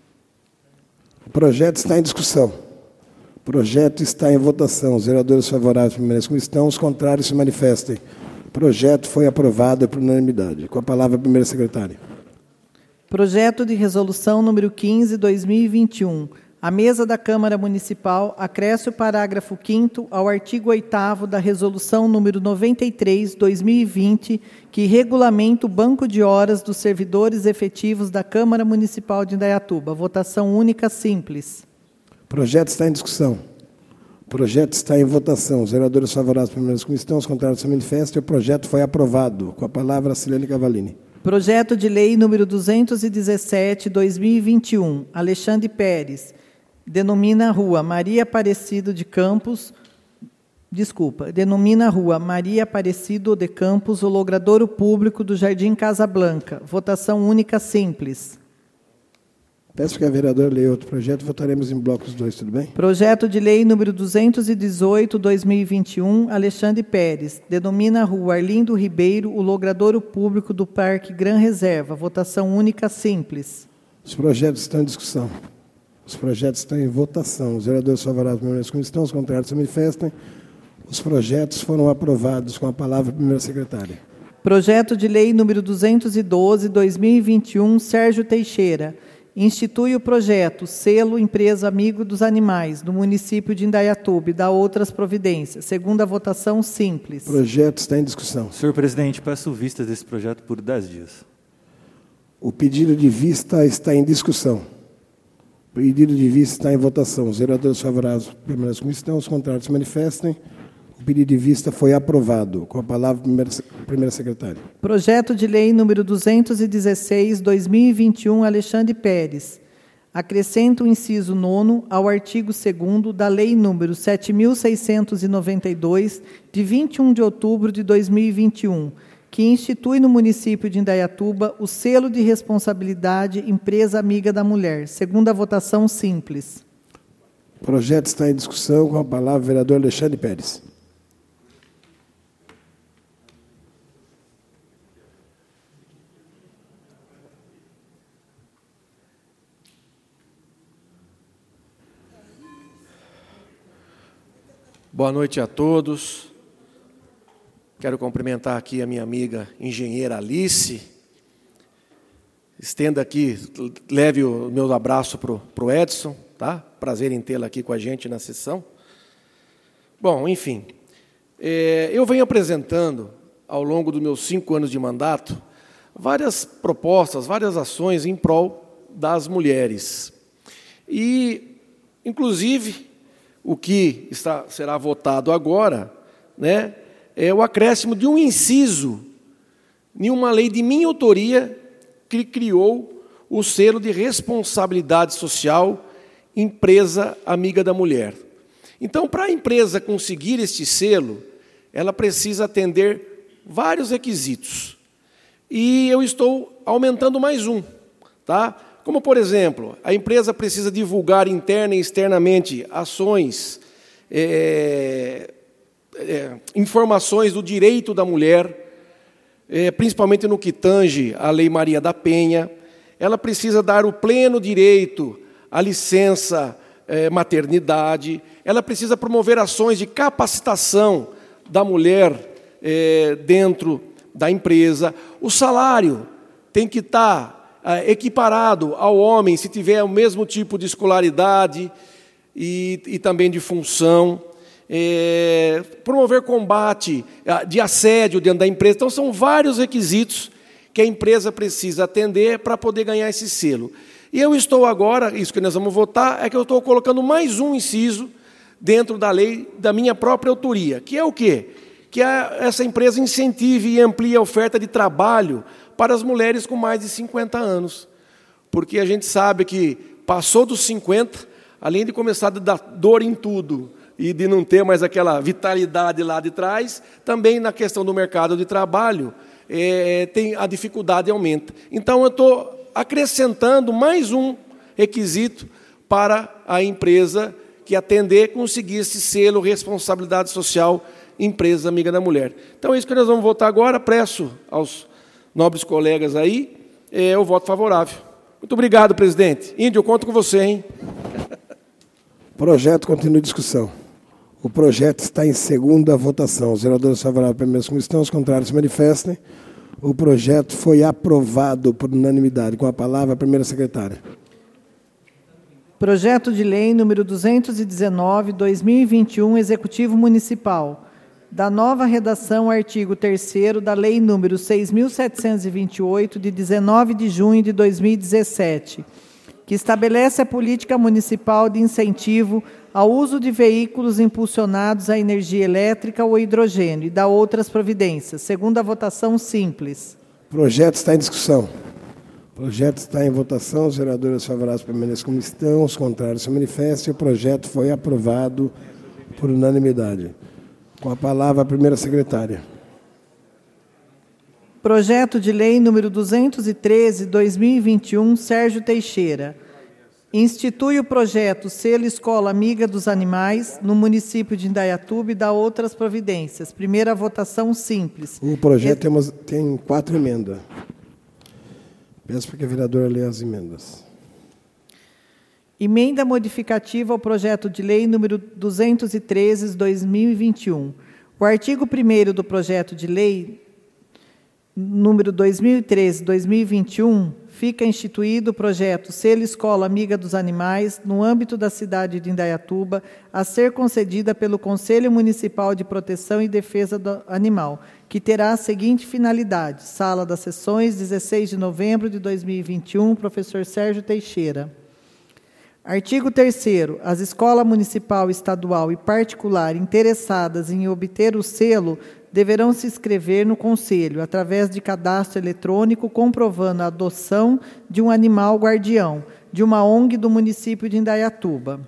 O projeto está em discussão. O projeto está em votação. Os vereadores favoráveis permanecem como estão, os contrários se manifestem. O projeto foi aprovado por unanimidade. Com a palavra, a primeira secretária. Projeto de resolução número quinze, dois mil e vinte e um. A mesa da Câmara Municipal acresce o parágrafo quinto ao artigo oitavo da resolução número noventa e três, dois mil e vinte, que regulamenta o banco de horas dos servidores efetivos da Câmara Municipal de Indaiatuba. Votação única simples. O projeto está em discussão. O projeto está em votação. Os vereadores favoráveis permanecem como estão, os contrários se manifestem. O projeto foi aprovado. Com a palavra, a Cilene Cavalini. Projeto de lei número duzentos e dezessete, dois mil e vinte e um. Alexandre Pérez. Denomina a rua Maria Aparecido de Campos, desculpa, denomina a rua Maria Aparecido de Campos, o logradouro público do Jardim Casa Blanca. Votação única simples. Peço que a vereadora leia outro projeto, votaremos em blocos dois, tudo bem? Projeto de lei número duzentos e dezoito, dois mil e vinte e um, Alexandre Pérez. Denomina a rua Arlindo Ribeiro, o logradouro público do Parque Gran Reserva. Votação única simples. Os projetos estão em discussão. Os projetos estão em votação. Os vereadores favoráveis permanecem como estão, os contrários se manifestem. Os projetos foram aprovados. Com a palavra, a primeira secretária. Projeto de lei número duzentos e doze, dois mil e vinte e um, Sérgio Teixeira. Institui o projeto Selo Empresa Amigo dos Animais, do município de Indaiatuba, e dá outras providências. Segunda votação simples. O projeto está em discussão. Senhor presidente, peço vistas desse projeto por dez dias. O pedido de vista está em discussão. O pedido de vista está em votação. Os vereadores favoráveis permanecem como estão, os contrários se manifestem. O pedido de vista foi aprovado. Com a palavra, a primeira, primeira secretária. Projeto de lei número duzentos e dezesseis, dois mil e vinte e um, Alexandre Pérez. Acrescenta o inciso nono ao artigo segundo da lei número sete mil seiscentos e noventa e dois, de vinte e um de outubro de dois mil e vinte e um, que institui no município de Indaiatuba o selo de responsabilidade Empresa Amiga da Mulher. Segunda votação simples. O projeto está em discussão. Com a palavra, o vereador Alexandre Pérez. Boa noite a todos. Quero cumprimentar aqui a minha amiga engenheira Alice. Estenda aqui, leve o meu abraço para o Edson, tá? Prazer em tê-la aqui com a gente na sessão. Bom, enfim, é, eu venho apresentando, ao longo dos meus cinco anos de mandato, várias propostas, várias ações em prol das mulheres. E, inclusive, o que está, será votado agora, né, é o acréscimo de um inciso em uma lei de minha autoria que criou o selo de responsabilidade social Empresa Amiga da Mulher. Então, para a empresa conseguir este selo, ela precisa atender vários requisitos. E eu estou aumentando mais um, tá? Como, por exemplo, a empresa precisa divulgar interna e externamente ações, é, é, informações do direito da mulher, é, principalmente no que tange à Lei Maria da Penha. Ela precisa dar o pleno direito à licença é, maternidade, ela precisa promover ações de capacitação da mulher é, dentro da empresa. O salário tem que estar é, equiparado ao homem, se tiver o mesmo tipo de escolaridade e, e também de função. É, promover combate de assédio dentro da empresa. Então, são vários requisitos que a empresa precisa atender para poder ganhar esse selo. E eu estou agora, isso que nós vamos votar, é que eu estou colocando mais um inciso dentro da lei da minha própria autoria, que é o quê? Que a, essa empresa incentive e amplie a oferta de trabalho para as mulheres com mais de cinquenta anos. Porque a gente sabe que passou dos cinquenta, além de começar a dar dor em tudo, e de não ter mais aquela vitalidade lá de trás, também na questão do mercado de trabalho, é, tem, a dificuldade aumenta. Então, eu estou acrescentando mais um requisito para a empresa que atender conseguir esse selo Responsabilidade Social Empresa Amiga da Mulher. Então, é isso que nós vamos votar agora. Peço aos nobres colegas aí é, o voto favorável. Muito obrigado, presidente. Índio, eu conto com você, hein? Projeto continua em discussão. O projeto está em segunda votação. Os vereadores favoráveis permaneçam como estão, os contrários se manifestem. O projeto foi aprovado por unanimidade. Com a palavra, a primeira secretária. Projeto de lei número duzentos e dezenove, dois mil e vinte e um, Executivo Municipal. Da nova redação, artigo terceiro da Lei número seis mil setecentos e vinte e oito, de dezenove de junho de dois mil e dezessete, que estabelece a política municipal de incentivo ao uso de veículos impulsionados à energia elétrica ou hidrogênio e dá outras providências. Segunda votação simples. O projeto está em discussão. O projeto está em votação. Os vereadores favoráveis permaneçam como estão, os contrários se manifestem. O projeto foi aprovado por unanimidade. Com a palavra, a primeira secretária. Projeto de lei número duzentos e treze, dois mil e vinte e um, Sérgio Teixeira. Institui o projeto Selo Escola Amiga dos Animais no município de Indaiatuba e dá outras providências. Primeira votação simples. O projeto e... tem, umas, tem quatro emendas. Peço para que a vereadora leia as emendas. Emenda modificativa ao projeto de lei número duzentos e treze, dois mil e vinte e um. O artigo primeiro do projeto de lei número dois mil e treze, dois mil e vinte e um, fica instituído o projeto Selo Escola Amiga dos Animais no âmbito da cidade de Indaiatuba, a ser concedida pelo Conselho Municipal de Proteção e Defesa do Animal, que terá a seguinte finalidade: Sala das Sessões, dezesseis de novembro de dois mil e vinte e um, professor Sérgio Teixeira. Artigo terceiro. As escolas municipal, estadual e particular interessadas em obter o selo deverão se inscrever no Conselho, através de cadastro eletrônico, comprovando a adoção de um animal guardião, de uma O N G do município de Indaiatuba.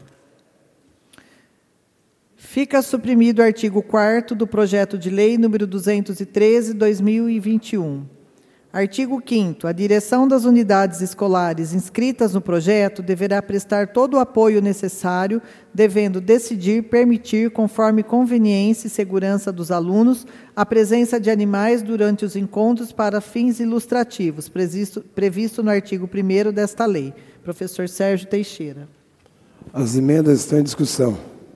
Fica suprimido o artigo quarto do projeto de lei número duzentos e treze, dois mil e vinte e um. Artigo quinto. A direção das unidades escolares inscritas no projeto deverá prestar todo o apoio necessário, devendo decidir, permitir, conforme conveniência e segurança dos alunos, a presença de animais durante os encontros para fins ilustrativos, previsto, previsto no artigo primeiro desta lei. Professor Sérgio Teixeira. As emendas estão em discussão.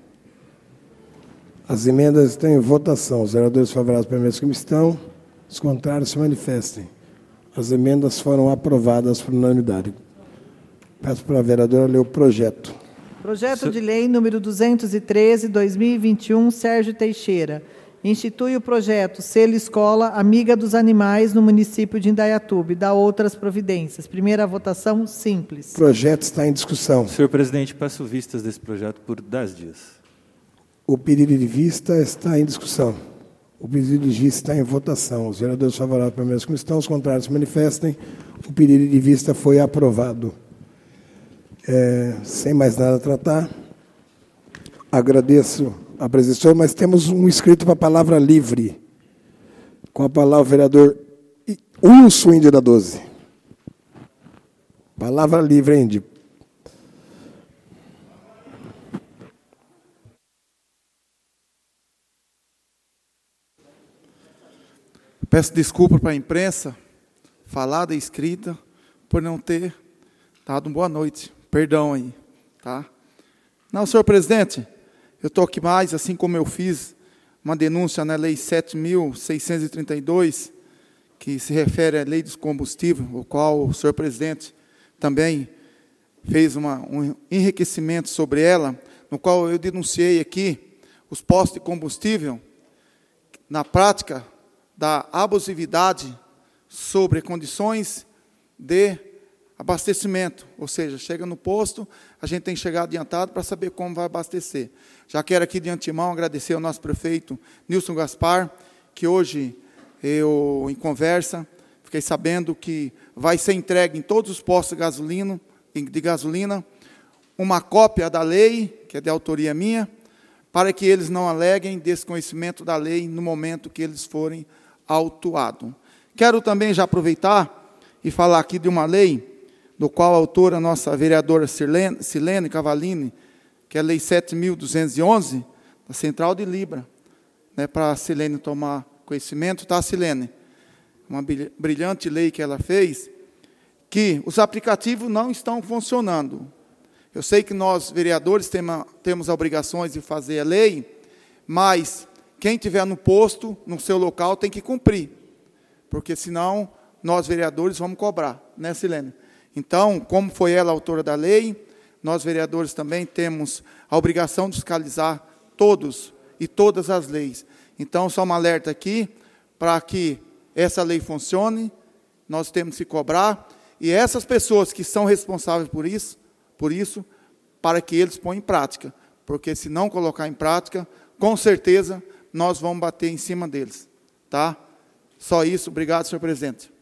As emendas estão em votação. Os vereadores favoráveis permaneçam como estão, os contrários se manifestem. As emendas foram aprovadas por unanimidade. Peço para a vereadora ler o projeto. Projeto de lei número duzentos e treze, dois mil e vinte e um, Sérgio Teixeira. Institui o projeto Selo Escola Amiga dos Animais no município de Indaiatuba e dá outras providências. Primeira votação simples. O projeto está em discussão. Senhor presidente, peço vistas desse projeto por dez dias. O pedido de vista está em discussão. O pedido de vista está em votação. Os vereadores favoráveis permaneçam como estão, os contrários se manifestem. O pedido de vista foi aprovado. É, sem mais nada a tratar, agradeço a presença, mas temos um inscrito para a palavra livre. Com a palavra, o vereador Urso, Índio da doze. Palavra livre, Índio. Peço desculpa para a imprensa, falada e escrita, por não ter dado uma boa noite. Perdão aí, tá? Não, senhor presidente, eu estou aqui mais, assim como eu fiz uma denúncia na Lei sete mil seiscentos e trinta e dois, que se refere à Lei dos Combustíveis, o qual o senhor presidente também fez uma, um enriquecimento sobre ela, no qual eu denunciei aqui os postos de combustível, na prática da abusividade sobre condições de abastecimento, ou seja, chega no posto, a gente tem que chegar adiantado para saber como vai abastecer. Já quero aqui de antemão agradecer ao nosso prefeito Nilson Gaspar, que hoje eu, em conversa, fiquei sabendo que vai ser entregue em todos os postos de gasolina, de gasolina uma cópia da lei, que é de autoria minha, para que eles não aleguem desconhecimento da lei no momento que eles forem autuados. Quero também já aproveitar e falar aqui de uma lei, do qual a autora, nossa vereadora Silene, Silene Cavalini, que é a Lei sete mil duzentos e onze, da Central de Libra, né, para a Silene tomar conhecimento, tá, Silene? Uma brilhante lei que ela fez, que os aplicativos não estão funcionando. Eu sei que nós, vereadores, temos obrigações de fazer a lei, mas quem estiver no posto, no seu local, tem que cumprir, porque senão nós, vereadores, vamos cobrar, né, Silene? Então, como foi ela a autora da lei, nós, vereadores, também temos a obrigação de fiscalizar todos e todas as leis. Então, só um alerta aqui, para que essa lei funcione, nós temos que cobrar, e essas pessoas que são responsáveis por isso, por isso, para que eles ponham em prática, porque se não colocar em prática, com certeza, nós vamos bater em cima deles. Tá? Só isso, obrigado, senhor presidente.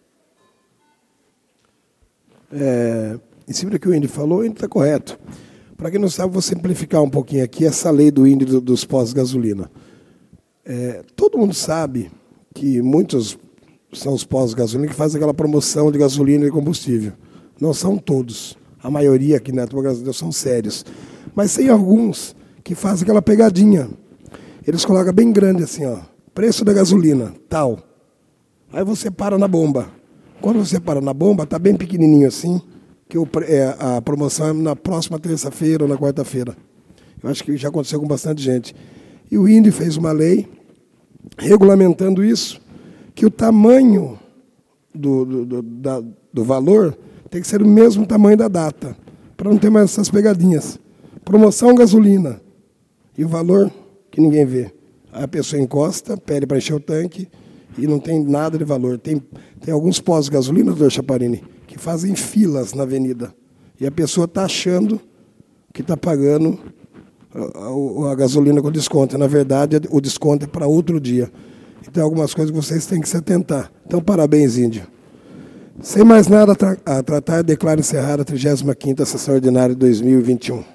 É, em cima do que o Índio falou, o Índio está correto. Para quem não sabe, vou simplificar um pouquinho aqui essa lei do Índio do, dos postos de gasolina. É, todo mundo sabe que muitos são os postos de gasolina que fazem aquela promoção de gasolina e combustível. Não são todos. A maioria aqui na Tua são sérios. Mas tem alguns que fazem aquela pegadinha. Eles colocam bem grande assim, ó, preço da gasolina, tal. Aí você para na bomba. Quando você para na bomba, está bem pequenininho assim, que o, é, a promoção é na próxima terça-feira ou na quarta-feira. Eu acho que já aconteceu com bastante gente. E o Índio fez uma lei regulamentando isso, que o tamanho do, do, do, da, do valor tem que ser o mesmo tamanho da data, para não ter mais essas pegadinhas. Promoção gasolina, e o valor que ninguém vê. Aí a pessoa encosta, pede para encher o tanque, e não tem nada de valor. Tem, tem alguns postos de gasolina, doutor Chaparini, que fazem filas na avenida. E a pessoa está achando que está pagando a, a, a gasolina com desconto. Na verdade, o desconto é para outro dia. Então, algumas coisas que vocês têm que se atentar. Então, parabéns, Índio. Sem mais nada a, tra a tratar, declaro encerrada a trigésima quinta Sessão Ordinária de dois mil e vinte e um.